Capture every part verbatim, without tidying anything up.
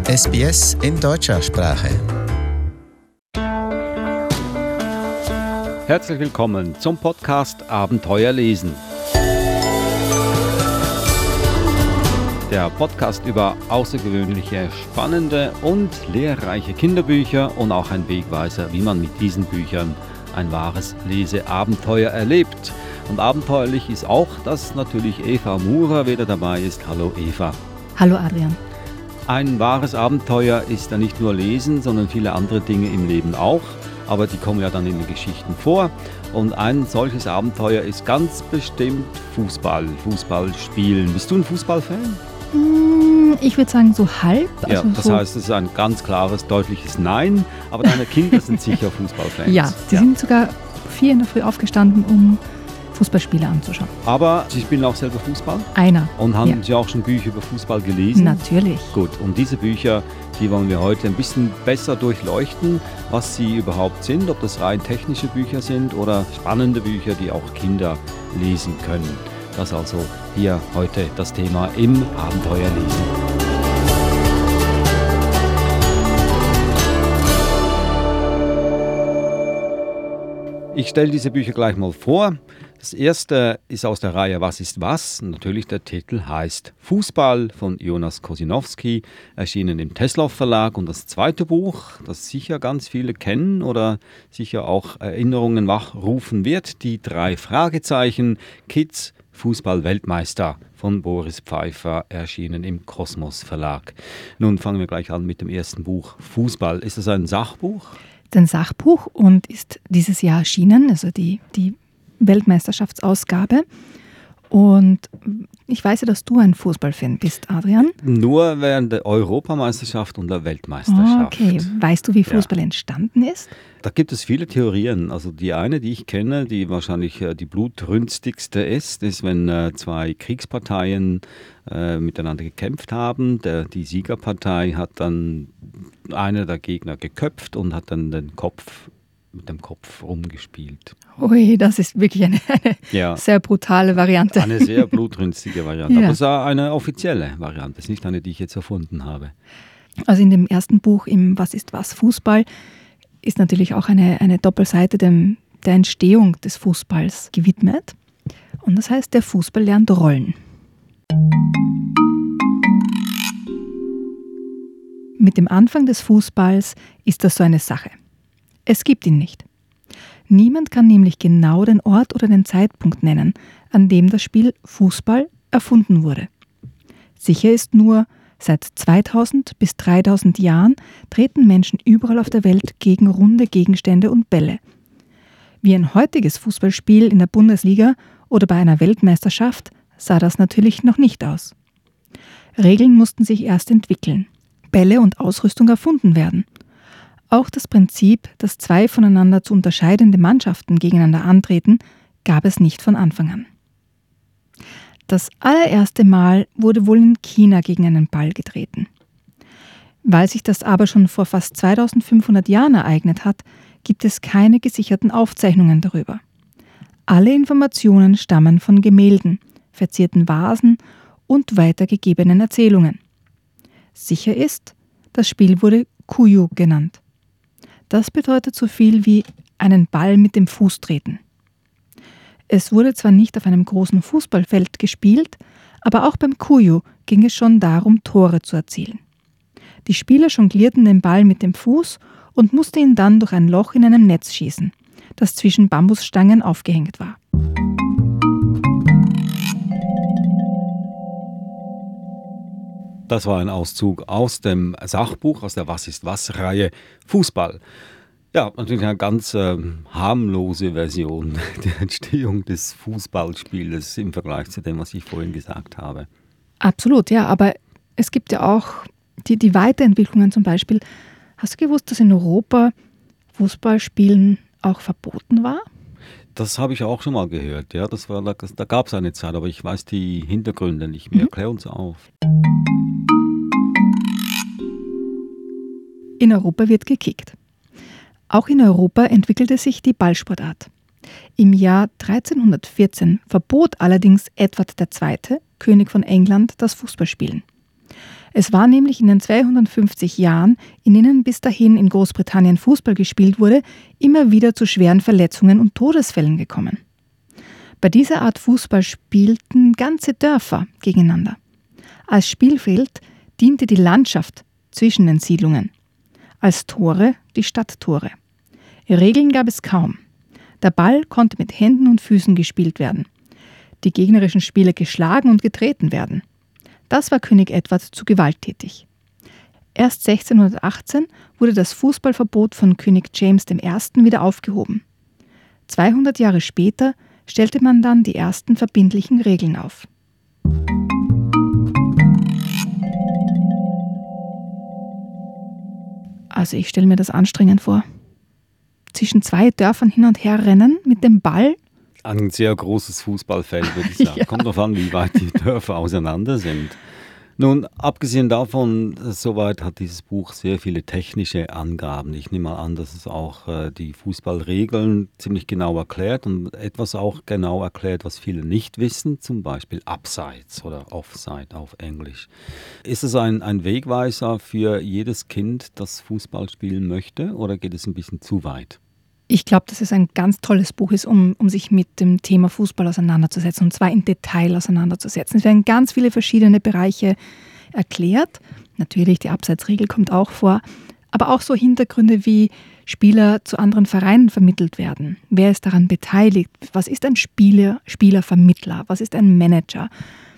S B S in deutscher Sprache. Herzlich willkommen zum Podcast Abenteuer lesen. Der Podcast über außergewöhnliche, spannende und lehrreiche Kinderbücher und auch ein Wegweiser, wie man mit diesen Büchern ein wahres Leseabenteuer erlebt. Und abenteuerlich ist auch, dass natürlich Eva Murer wieder dabei ist. Hallo Eva. Hallo Adrian. Ein wahres Abenteuer ist ja nicht nur Lesen, sondern viele andere Dinge im Leben auch. Aber die kommen ja dann in den Geschichten vor. Und ein solches Abenteuer ist ganz bestimmt Fußball, Fußball spielen. Bist du ein Fußballfan? Ich würde sagen so halb. Ja, also das so heißt, es ist ein ganz klares, deutliches Nein. Aber deine Kinder sind sicher Fußballfans. Ja, die ja. sind sogar vier in der Früh aufgestanden, um Fußballspiele anzuschauen. Aber sie spielen auch selber Fußball? Einer. Und haben Ja. Sie auch schon Bücher über Fußball gelesen? Natürlich. Gut, und diese Bücher, die wollen wir heute ein bisschen besser durchleuchten, was sie überhaupt sind, ob das rein technische Bücher sind oder spannende Bücher, die auch Kinder lesen können. Das also hier heute das Thema im Abenteuer lesen. Ich stelle diese Bücher gleich mal vor. Das erste ist aus der Reihe Was ist was? Natürlich der Titel heißt Fußball von Jonas Kosinowski, erschienen im Teslow Verlag. Und das zweite Buch, das sicher ganz viele kennen oder sicher auch Erinnerungen wachrufen wird, die drei Fragezeichen Kids Fußball-Weltmeister von Boris Pfeiffer, erschienen im Kosmos Verlag. Nun fangen wir gleich an mit dem ersten Buch Fußball. Ist das ein Sachbuch? Ein Sachbuch und ist dieses Jahr erschienen, also die, die Weltmeisterschaftsausgabe. Und ich weiß ja, dass du ein Fußballfan bist, Adrian. Nur während der Europameisterschaft und der Weltmeisterschaft. Okay, weißt du, wie Fußball ja. entstanden ist? Da gibt es viele Theorien. Also die eine, die ich kenne, die wahrscheinlich äh, die blutrünstigste ist, ist, wenn äh, zwei Kriegsparteien äh, miteinander gekämpft haben. Der, die Siegerpartei hat dann einer der Gegner geköpft und hat dann den Kopf mit dem Kopf rumgespielt. Ui, das ist wirklich eine, eine ja. sehr brutale Variante. Eine sehr blutrünstige Variante. Ja. Aber es ist eine offizielle Variante, es ist nicht eine, die ich jetzt erfunden habe. Also in dem ersten Buch, im Was ist was Fußball, ist natürlich auch eine, eine Doppelseite dem, der Entstehung des Fußballs gewidmet. Und das heißt, der Fußball lernt Rollen. Mit dem Anfang des Fußballs ist das so eine Sache. Es gibt ihn nicht. Niemand kann nämlich genau den Ort oder den Zeitpunkt nennen, an dem das Spiel Fußball erfunden wurde. Sicher ist nur, seit zweitausend bis dreitausend Jahren treten Menschen überall auf der Welt gegen runde Gegenstände und Bälle. Wie ein heutiges Fußballspiel in der Bundesliga oder bei einer Weltmeisterschaft sah das natürlich noch nicht aus. Regeln mussten sich erst entwickeln, Bälle und Ausrüstung erfunden werden. Auch das Prinzip, dass zwei voneinander zu unterscheidende Mannschaften gegeneinander antreten, gab es nicht von Anfang an. Das allererste Mal wurde wohl in China gegen einen Ball getreten. Weil sich das aber schon vor fast zweitausendfünfhundert Jahren ereignet hat, gibt es keine gesicherten Aufzeichnungen darüber. Alle Informationen stammen von Gemälden, verzierten Vasen und weitergegebenen Erzählungen. Sicher ist, das Spiel wurde Kuyu genannt. Das bedeutet so viel wie einen Ball mit dem Fuß treten. Es wurde zwar nicht auf einem großen Fußballfeld gespielt, aber auch beim Kuyu ging es schon darum, Tore zu erzielen. Die Spieler jonglierten den Ball mit dem Fuß und mussten ihn dann durch ein Loch in einem Netz schießen, das zwischen Bambusstangen aufgehängt war. Das war ein Auszug aus dem Sachbuch, aus der Was ist was-Reihe Fußball. Ja, natürlich eine ganz äh, harmlose Version der Entstehung des Fußballspiels im Vergleich zu dem, was ich vorhin gesagt habe. Absolut, ja, aber es gibt ja auch die, die Weiterentwicklungen zum Beispiel. Hast du gewusst, dass in Europa Fußballspielen auch verboten war? Das habe ich auch schon mal gehört, ja, das war, das, da gab es eine Zeit, aber ich weiß die Hintergründe nicht mehr. Mhm. Klär uns auf. In Europa wird gekickt. Auch in Europa entwickelte sich die Ballsportart. Im Jahr dreizehnhundertvierzehn verbot allerdings Edward der Zweite., König von England, das Fußballspielen. Es war nämlich in den zweihundertfünfzig Jahren, in denen bis dahin in Großbritannien Fußball gespielt wurde, immer wieder zu schweren Verletzungen und Todesfällen gekommen. Bei dieser Art Fußball spielten ganze Dörfer gegeneinander. Als Spielfeld diente die Landschaft zwischen den Siedlungen. Als Tore die Stadttore. Regeln gab es kaum. Der Ball konnte mit Händen und Füßen gespielt werden. Die gegnerischen Spieler geschlagen und getreten werden. Das war König Edward zu gewalttätig. Erst sechzehnhundertachtzehn wurde das Fußballverbot von König James der Erste wieder aufgehoben. zweihundert Jahre später stellte man dann die ersten verbindlichen Regeln auf. Also ich stelle mir das anstrengend vor. Zwischen zwei Dörfern hin und her rennen mit dem Ball. Ein sehr großes Fußballfeld, würde ich sagen. Ja. Kommt darauf an, wie weit die Dörfer auseinander sind. Nun, abgesehen davon, soweit hat dieses Buch sehr viele technische Angaben. Ich nehme mal an, dass es auch äh, die Fußballregeln ziemlich genau erklärt und etwas auch genau erklärt, was viele nicht wissen, zum Beispiel Abseits oder Offside auf Englisch. Ist es ein, ein Wegweiser für jedes Kind, das Fußball spielen möchte, oder geht es ein bisschen zu weit? Ich glaube, dass es ein ganz tolles Buch ist, um, um sich mit dem Thema Fußball auseinanderzusetzen, und zwar im Detail auseinanderzusetzen. Es werden ganz viele verschiedene Bereiche erklärt. Natürlich, die Abseitsregel kommt auch vor, aber auch so Hintergründe, wie Spieler zu anderen Vereinen vermittelt werden. Wer ist daran beteiligt? Was ist ein Spieler, Spielervermittler? Was ist ein Manager?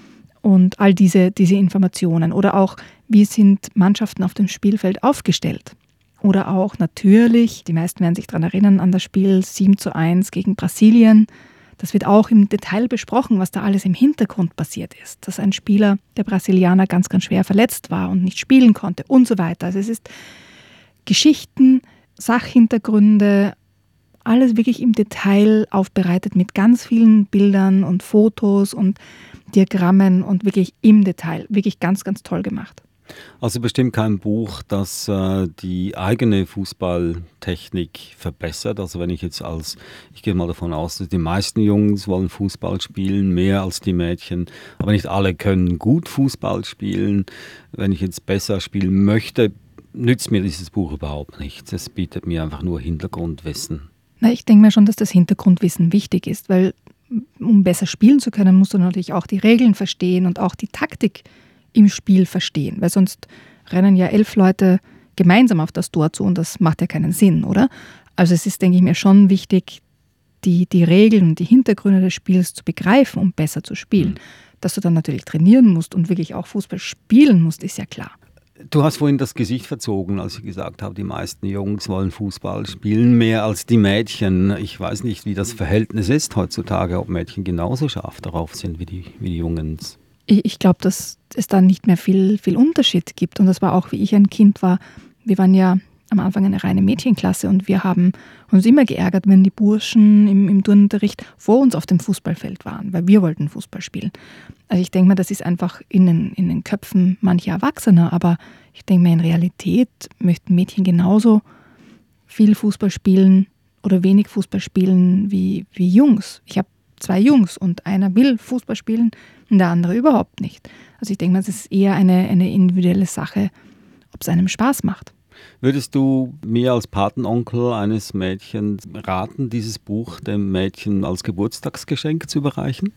Und all diese, diese Informationen. Oder auch, wie sind Mannschaften auf dem Spielfeld aufgestellt? Oder auch natürlich, die meisten werden sich daran erinnern, an das Spiel sieben zu eins gegen Brasilien. Das wird auch im Detail besprochen, was da alles im Hintergrund passiert ist. Dass ein Spieler, der Brasilianer, ganz, ganz schwer verletzt war und nicht spielen konnte und so weiter. Also es ist Geschichten, Sachhintergründe, alles wirklich im Detail aufbereitet mit ganz vielen Bildern und Fotos und Diagrammen und wirklich im Detail. Wirklich ganz, ganz toll gemacht. Also bestimmt kein Buch, das äh, die eigene Fußballtechnik verbessert. Also wenn ich jetzt als, ich gehe mal davon aus, dass die meisten Jungs wollen Fußball spielen, mehr als die Mädchen. Aber nicht alle können gut Fußball spielen. Wenn ich jetzt besser spielen möchte, nützt mir dieses Buch überhaupt nichts. Es bietet mir einfach nur Hintergrundwissen. Na, ich denke mir schon, dass das Hintergrundwissen wichtig ist, weil um besser spielen zu können, musst du natürlich auch die Regeln verstehen und auch die Taktik im Spiel verstehen, weil sonst rennen ja elf Leute gemeinsam auf das Tor zu und das macht ja keinen Sinn, oder? Also es ist, denke ich mir, schon wichtig, die, die Regeln und die Hintergründe des Spiels zu begreifen, um besser zu spielen. Mhm. Dass du dann natürlich trainieren musst und wirklich auch Fußball spielen musst, ist ja klar. Du hast vorhin das Gesicht verzogen, als ich gesagt habe, die meisten Jungs wollen Fußball spielen, mehr als die Mädchen. Ich weiß nicht, wie das Verhältnis ist heutzutage, ob Mädchen genauso scharf darauf sind wie die, wie die Jungs. Ich, ich glaube, dass es da nicht mehr viel, viel Unterschied gibt. Und das war auch, wie ich ein Kind war. Wir waren ja am Anfang eine reine Mädchenklasse und wir haben uns immer geärgert, wenn die Burschen im, im Turnunterricht vor uns auf dem Fußballfeld waren, weil wir wollten Fußball spielen. Also ich denke mal, das ist einfach in den, in den Köpfen mancher Erwachsener, aber ich denke mal, in Realität möchten Mädchen genauso viel Fußball spielen oder wenig Fußball spielen wie, wie Jungs. Ich habe zwei Jungs und einer will Fußball spielen und der andere überhaupt nicht. Also ich denke mal, es ist eher eine, eine individuelle Sache, ob es einem Spaß macht. Würdest du mir als Patenonkel eines Mädchens raten, dieses Buch dem Mädchen als Geburtstagsgeschenk zu überreichen?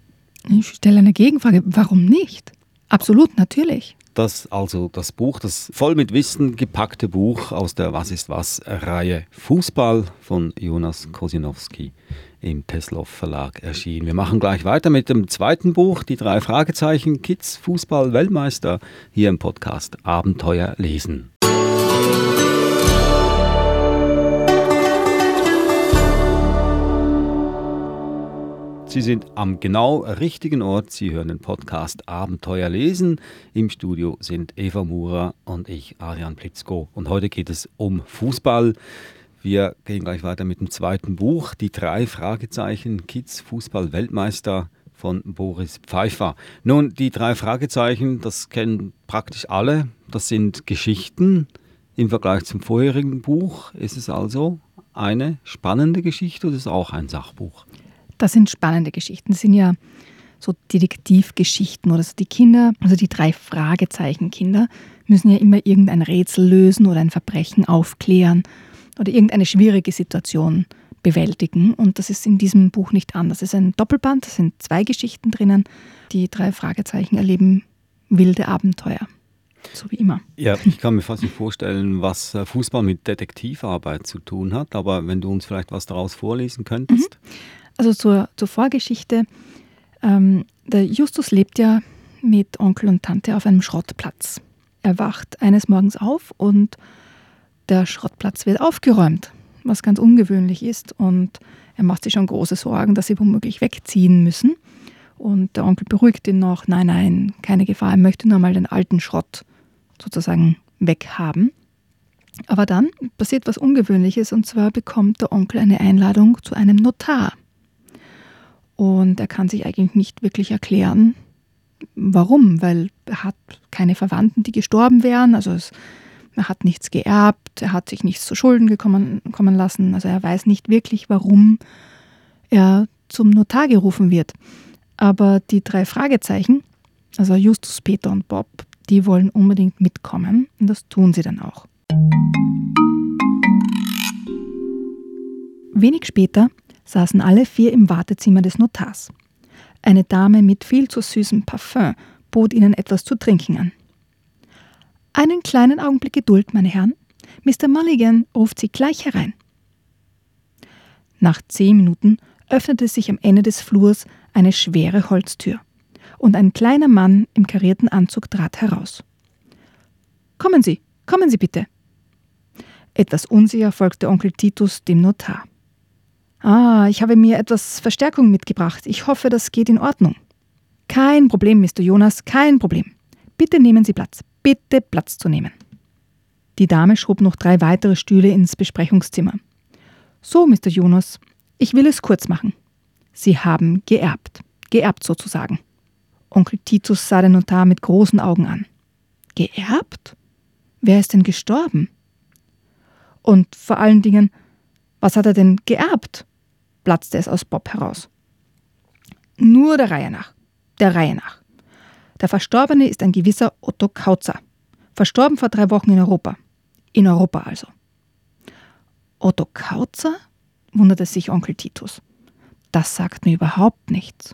Ich stelle eine Gegenfrage. Warum nicht? Absolut, natürlich. Das also das Buch, das voll mit Wissen gepackte Buch aus der Was ist was Reihe Fußball von Jonas Kosinowski im Teslow Verlag erschienen. Wir machen gleich weiter mit dem zweiten Buch, die drei Fragezeichen Kids Fußball Weltmeister, hier im Podcast Abenteuer lesen. Sie sind am genau richtigen Ort. Sie hören den Podcast Abenteuer lesen. Im Studio sind Eva Murer und ich, Adrian Plitzko. Und heute geht es um Fußball. Wir gehen gleich weiter mit dem zweiten Buch, die drei Fragezeichen Kids Fußball Weltmeister von Boris Pfeiffer. Nun, die drei Fragezeichen, das kennen praktisch alle. Das sind Geschichten. Im Vergleich zum vorherigen Buch ist es also eine spannende Geschichte oder ist es auch ein Sachbuch? Das sind spannende Geschichten. Das sind ja so Detektivgeschichten oder so. Die Kinder, also die drei Fragezeichen-Kinder, müssen ja immer irgendein Rätsel lösen oder ein Verbrechen aufklären oder irgendeine schwierige Situation bewältigen. Und das ist in diesem Buch nicht anders. Es ist ein Doppelband, es sind zwei Geschichten drinnen. Die drei Fragezeichen erleben wilde Abenteuer. So wie immer. Ja, ich kann mir fast nicht vorstellen, was Fußball mit Detektivarbeit zu tun hat, aber wenn du uns vielleicht was daraus vorlesen könntest. Mhm. Also zur, zur Vorgeschichte. Ähm, der Justus lebt ja mit Onkel und Tante auf einem Schrottplatz. Er wacht eines Morgens auf und der Schrottplatz wird aufgeräumt, was ganz ungewöhnlich ist. Und er macht sich schon große Sorgen, dass sie womöglich wegziehen müssen. Und der Onkel beruhigt ihn noch, nein, nein, keine Gefahr, er möchte nur mal den alten Schrott sozusagen weghaben. Aber dann passiert was Ungewöhnliches, und zwar bekommt der Onkel eine Einladung zu einem Notar. Und er kann sich eigentlich nicht wirklich erklären, warum, weil er hat keine Verwandten, die gestorben wären, also es, er hat nichts geerbt, er hat sich nichts zu Schulden gekommen, kommen lassen, also er weiß nicht wirklich, warum er zum Notar gerufen wird. Aber die drei Fragezeichen, also Justus, Peter und Bob, die wollen unbedingt mitkommen und das tun sie dann auch. Wenig später saßen alle vier im Wartezimmer des Notars. Eine Dame mit viel zu süßem Parfüm bot ihnen etwas zu trinken an. »Einen kleinen Augenblick Geduld, meine Herren. Mister Mulligan ruft Sie gleich herein.« Nach zehn Minuten öffnete sich am Ende des Flurs eine schwere Holztür und ein kleiner Mann im karierten Anzug trat heraus. »Kommen Sie, kommen Sie bitte!« Etwas unsicher folgte Onkel Titus dem Notar. »Ah, ich habe mir etwas Verstärkung mitgebracht. Ich hoffe, das geht in Ordnung.« »Kein Problem, Mister Jonas, kein Problem. Bitte nehmen Sie Platz, bitte Platz zu nehmen.« Die Dame schob noch drei weitere Stühle ins Besprechungszimmer. »So, Mister Jonas, ich will es kurz machen. Sie haben geerbt, geerbt sozusagen.« Onkel Titus sah den Notar mit großen Augen an. »Geerbt? Wer ist denn gestorben? Und vor allen Dingen, was hat er denn geerbt?« platzte es aus Bob heraus. »Nur der Reihe nach, der Reihe nach. Der Verstorbene ist ein gewisser Otto Kautzer, verstorben vor drei Wochen in Europa. In Europa also.« »Otto Kautzer?« wunderte sich Onkel Titus. »Das sagt mir überhaupt nichts.«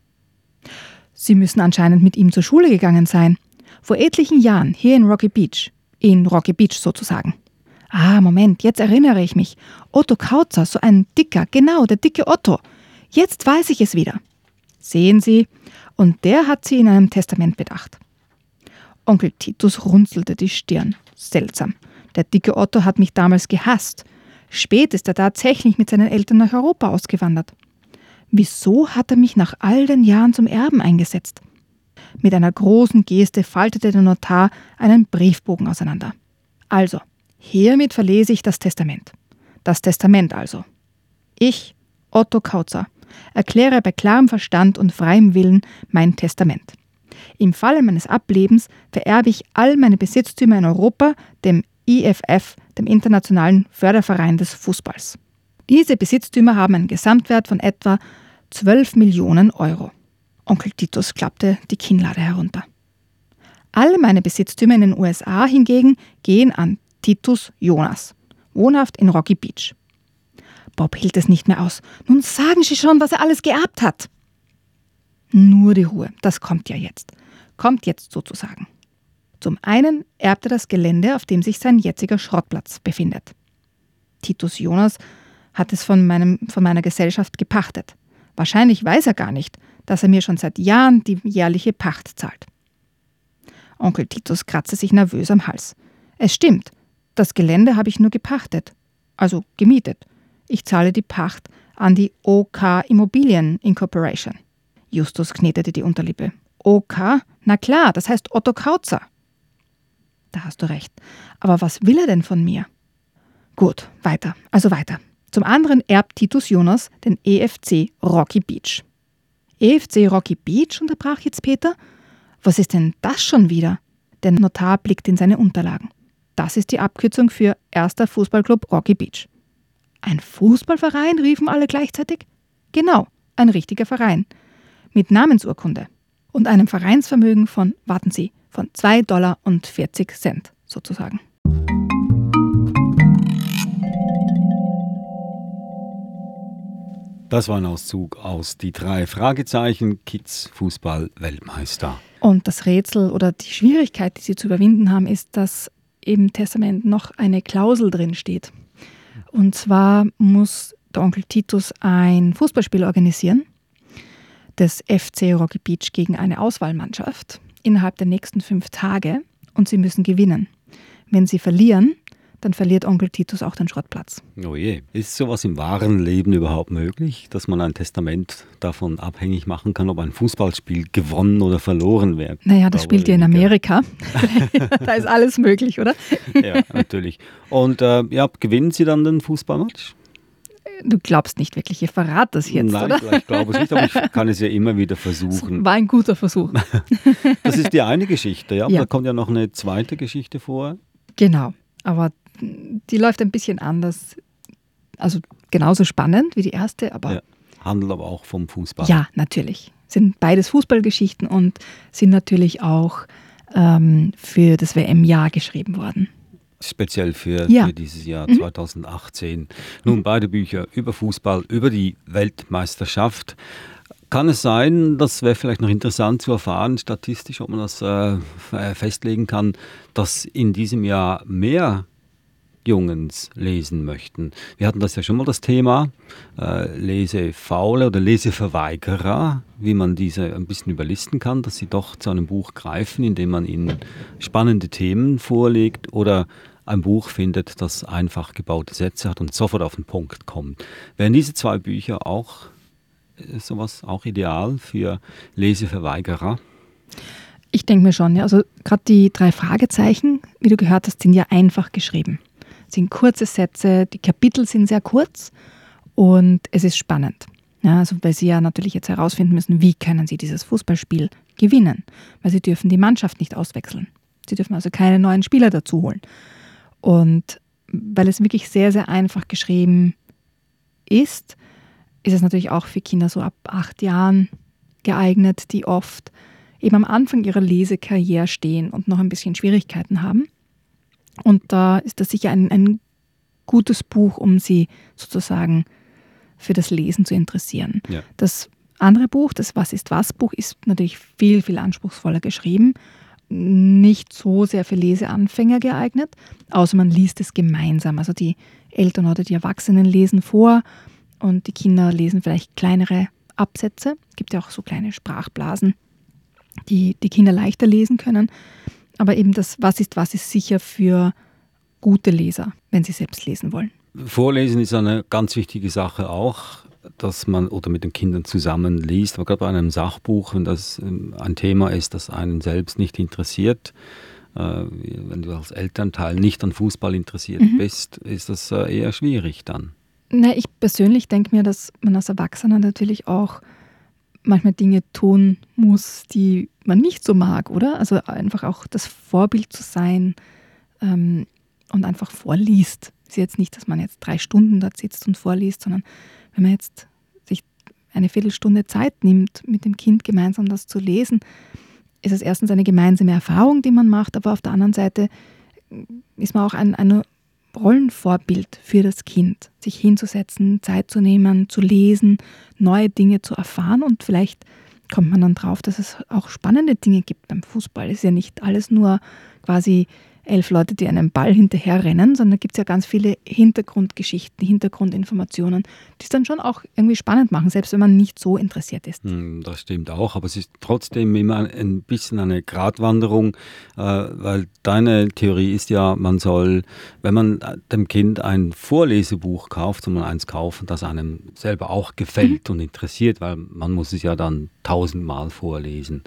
»Sie müssen anscheinend mit ihm zur Schule gegangen sein. Vor etlichen Jahren, hier in Rocky Beach. In Rocky Beach sozusagen. Ah, Moment, jetzt erinnere ich mich. Otto Kautzer, so ein dicker, genau, der dicke Otto. Jetzt weiß ich es wieder. Sehen Sie, und der hat sie in einem Testament bedacht.« Onkel Titus runzelte die Stirn. Seltsam. Der dicke Otto hat mich damals gehasst. Spät ist er tatsächlich mit seinen Eltern nach Europa ausgewandert. Wieso hat er mich nach all den Jahren zum Erben eingesetzt? Mit einer großen Geste faltete der Notar einen Briefbogen auseinander. Also, hiermit verlese ich das Testament. Das Testament also. Ich, Otto Kautzer, erkläre bei klarem Verstand und freiem Willen mein Testament. Im Falle meines Ablebens vererbe ich all meine Besitztümer in Europa dem I F F, dem Internationalen Förderverein des Fußballs. Diese Besitztümer haben einen Gesamtwert von etwa zwölf Millionen Euro. Onkel Titus klappte die Kinnlade herunter. Alle meine Besitztümer in den U S A hingegen gehen an Titus Jonas, wohnhaft in Rocky Beach. Bob hielt es nicht mehr aus. Nun sagen Sie schon, was er alles geerbt hat. Nur die Ruhe, das kommt ja jetzt. Kommt jetzt sozusagen. Zum einen erbt er das Gelände, auf dem sich sein jetziger Schrottplatz befindet. Titus Jonas hat es von, meinem, von meiner Gesellschaft gepachtet. Wahrscheinlich weiß er gar nicht, dass er mir schon seit Jahren die jährliche Pacht zahlt. Onkel Titus kratzte sich nervös am Hals. Es stimmt, das Gelände habe ich nur gepachtet, also gemietet. Ich zahle die Pacht an die O K Immobilien Incorporation. Justus knetete die Unterlippe. O K? Na klar, das heißt Otto Kautzer. Da hast du recht. Aber was will er denn von mir? Gut, weiter, also weiter. Zum anderen erbt Titus Jonas den E F C Rocky Beach. E F C Rocky Beach, unterbrach jetzt Peter. Was ist denn das schon wieder? Der Notar blickt in seine Unterlagen. Das ist die Abkürzung für Erster Fußballclub Rocky Beach. Ein Fußballverein, riefen alle gleichzeitig? Genau, ein richtiger Verein. mit Namensurkunde und einem Vereinsvermögen von, warten Sie, von zwei Dollar und vierzig Cent sozusagen. Das war ein Auszug aus Die drei Fragezeichen, Kids Fußball-Weltmeister. Und das Rätsel oder die Schwierigkeit, die sie zu überwinden haben, ist, dass im Testament noch eine Klausel drin steht. Und zwar muss der Onkel Titus ein Fußballspiel organisieren, des F C Rocky Beach gegen eine Auswahlmannschaft, innerhalb der nächsten fünf Tage, und sie müssen gewinnen. Wenn sie verlieren, dann verliert Onkel Titus auch den Schrottplatz. Oh je. Ist sowas im wahren Leben überhaupt möglich, dass man ein Testament davon abhängig machen kann, ob ein Fußballspiel gewonnen oder verloren wird? Naja, das spielt ja in Amerika. Da ist alles möglich, oder? Ja, natürlich. Und äh, ja, gewinnen Sie dann den Fußballmatch? Du glaubst nicht wirklich, ihr verrat das jetzt, Nein, oder? Nein, ich glaube es nicht, aber ich kann es ja immer wieder versuchen. War ein guter Versuch. Das ist die eine Geschichte, ja? Ja. Da kommt ja noch eine zweite Geschichte vor. Genau, aber die läuft ein bisschen anders. Also genauso spannend wie die erste, aber... Ja, handelt aber auch vom Fußball. Ja, natürlich. Sind beides Fußballgeschichten und sind natürlich auch ähm, für das W M-Jahr geschrieben worden. Speziell für, Ja. für dieses Jahr Mhm. zwanzig achtzehn. Nun, beide Bücher über Fußball, über die Weltmeisterschaft. Kann es sein, das wäre vielleicht noch interessant zu erfahren, statistisch, ob man das äh, festlegen kann, dass in diesem Jahr mehr Jungens lesen möchten. Wir hatten das ja schon mal, das Thema, äh, Lesefaule oder Leseverweigerer, wie man diese ein bisschen überlisten kann, dass sie doch zu einem Buch greifen, indem man ihnen spannende Themen vorlegt oder ein Buch findet, das einfach gebaute Sätze hat und sofort auf den Punkt kommt. Wären diese zwei Bücher auch äh, sowas auch ideal für Leseverweigerer? Ich denke mir schon, ja. Also gerade die drei Fragezeichen, wie du gehört hast, sind ja einfach geschrieben. Es sind kurze Sätze, die Kapitel sind sehr kurz und es ist spannend. Ja, also weil sie ja natürlich jetzt herausfinden müssen, wie können sie dieses Fußballspiel gewinnen. Weil sie dürfen die Mannschaft nicht auswechseln. Sie dürfen also keine neuen Spieler dazu holen. Und weil es wirklich sehr, sehr einfach geschrieben ist, ist es natürlich auch für Kinder so ab acht Jahren geeignet, die oft eben am Anfang ihrer Lesekarriere stehen und noch ein bisschen Schwierigkeiten haben. Und da ist das sicher ein, ein gutes Buch, um sie sozusagen für das Lesen zu interessieren. Ja. Das andere Buch, das Was ist was Buch, ist natürlich viel, viel anspruchsvoller geschrieben. Nicht so sehr für Leseanfänger geeignet, außer man liest es gemeinsam. Also die Eltern oder die Erwachsenen lesen vor und die Kinder lesen vielleicht kleinere Absätze. Es gibt ja auch so kleine Sprachblasen, die die Kinder leichter lesen können. Aber eben das Was ist was ist sicher für gute Leser, wenn sie selbst lesen wollen. Vorlesen ist eine ganz wichtige Sache auch, dass man oder mit den Kindern zusammen liest. Aber gerade bei einem Sachbuch, wenn das ein Thema ist, das einen selbst nicht interessiert, äh, wenn du als Elternteil nicht an Fußball interessiert Mhm. bist, ist das äh, eher schwierig dann. Na, ich persönlich denke mir, dass man als Erwachsener natürlich auch manchmal Dinge tun muss, die man nicht so mag, oder? Also einfach auch das Vorbild zu sein ähm, und einfach vorliest. Es ist jetzt nicht, dass man jetzt drei Stunden dort sitzt und vorliest, sondern wenn man jetzt sich eine Viertelstunde Zeit nimmt, mit dem Kind gemeinsam das zu lesen, ist es erstens eine gemeinsame Erfahrung, die man macht, aber auf der anderen Seite ist man auch ein, ein Rollenvorbild für das Kind, sich hinzusetzen, Zeit zu nehmen, zu lesen, neue Dinge zu erfahren und vielleicht kommt man dann drauf, dass es auch spannende Dinge gibt beim Fußball. Es ist ja nicht alles nur quasi elf Leute, die einem Ball hinterherrennen, sondern da gibt es ja ganz viele Hintergrundgeschichten, Hintergrundinformationen, die es dann schon auch irgendwie spannend machen, selbst wenn man nicht so interessiert ist. Hm, Das stimmt auch, aber es ist trotzdem immer ein bisschen eine Gratwanderung, äh, weil deine Theorie ist ja, man soll, wenn man dem Kind ein Vorlesebuch kauft, soll man eins kaufen, das einem selber auch gefällt und interessiert, weil man muss es ja dann tausendmal vorlesen.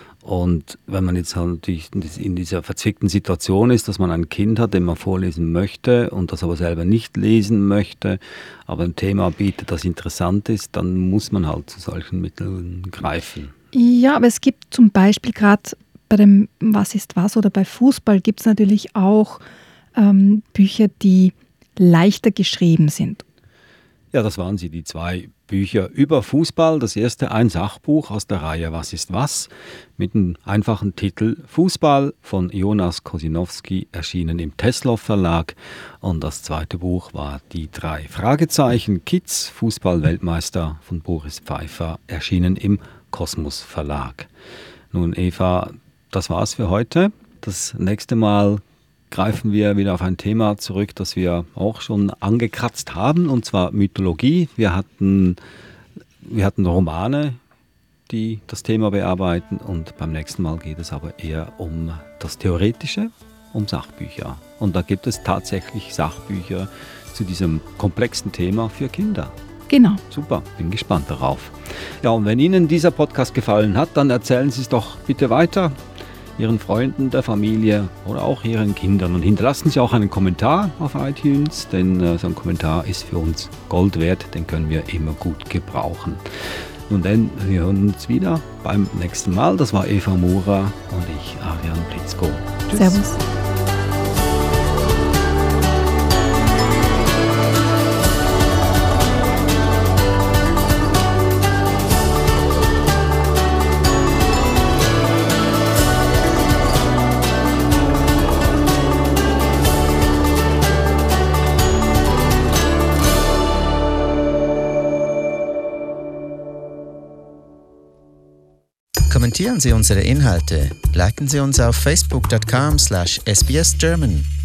Und wenn man jetzt halt natürlich in dieser verzwickten Situation ist, dass man ein Kind hat, dem man vorlesen möchte und das aber selber nicht lesen möchte, aber ein Thema bietet, das interessant ist, dann muss man halt zu solchen Mitteln greifen. Ja, aber es gibt zum Beispiel gerade bei dem Was ist was oder bei Fußball gibt es natürlich auch ähm, Bücher, die leichter geschrieben sind. Ja, das waren sie, die zwei Bücher über Fußball. Das erste ein Sachbuch aus der Reihe Was ist was? Mit dem einfachen Titel Fußball von Jonas Kosinowski, erschienen im Teslow Verlag. Und das zweite Buch war Die drei Fragezeichen Kids, Fußball-Weltmeister von Boris Pfeiffer, erschienen im Kosmos Verlag. Nun Eva, das war's für heute. Das nächste Mal greifen wir wieder auf ein Thema zurück, das wir auch schon angekratzt haben, und zwar Mythologie. Wir hatten, wir hatten Romane, die das Thema bearbeiten, und beim nächsten Mal geht es aber eher um das Theoretische, um Sachbücher. Und da gibt es tatsächlich Sachbücher zu diesem komplexen Thema für Kinder. Genau. Super, bin gespannt darauf. Ja, und wenn Ihnen dieser Podcast gefallen hat, dann erzählen Sie es doch bitte weiter Ihren Freunden, der Familie oder auch Ihren Kindern. Und hinterlassen Sie auch einen Kommentar auf iTunes, denn äh, so ein Kommentar ist für uns Gold wert, den können wir immer gut gebrauchen. Und dann, wir hören uns wieder beim nächsten Mal. Das war Eva Mura und ich, Arian Blitzko. Tschüss. Servus. Kommentieren Sie unsere Inhalte, liken Sie uns auf facebook dot com slash s b s german